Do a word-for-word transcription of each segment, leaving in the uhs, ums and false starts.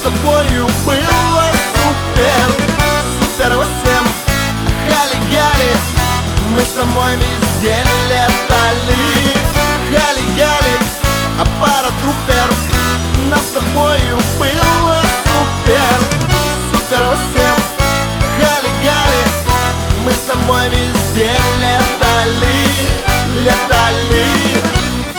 тобою было супер, супер восемь, Гали-Гали. Мы с тобой везде летали, Гали-Гали, аппарат Рупер. Нам с тобою было супер, супер восемь, Гали-Гали. Мы с тобой везде летали, летали.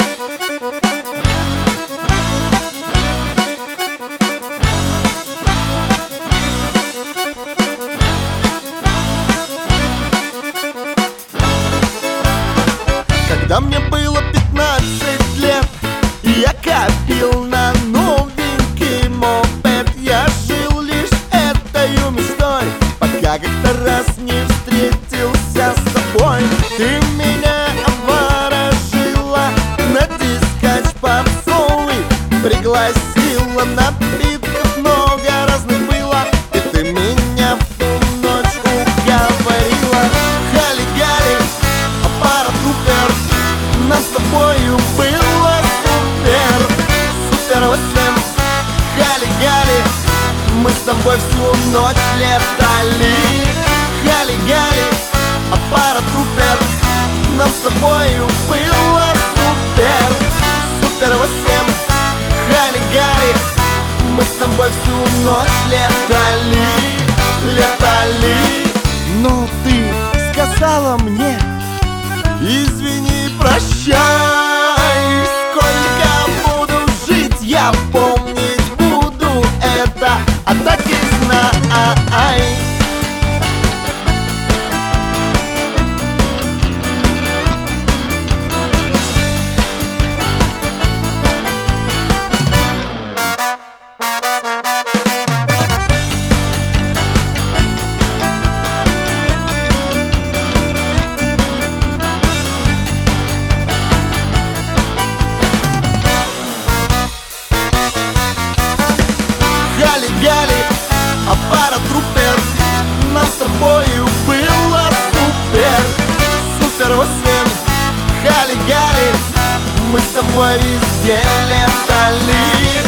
Когда мне было пятнадцать лет, я копил на новенький мопед. Я жил лишь этой мечтой, пока как-то раз не встретился с тобой. Ты меня обворожила, на дискач попсовый пригласила. Напитков много разных было, и ты меня всю ночь уговорила. Гали-Гали, аппарат Рупер. Нам с тобою было супер, супер восемь, Гали-Гали. Мы с тобой всю ночь летали, Гали-Гали, аппарат Рупер. Нам с тобою было супер, супер восемь, Гали-Гали. Мы с тобой всю ночь летали, летали. Но ты сказала мне: извини, прощай. Сколько буду жить, я помнить буду это, а так и знай. Гали-Гали, аппарат Рупер. Нам с тобою было супер, супер восемь, Гали-Гали. Мы с тобой везде летали,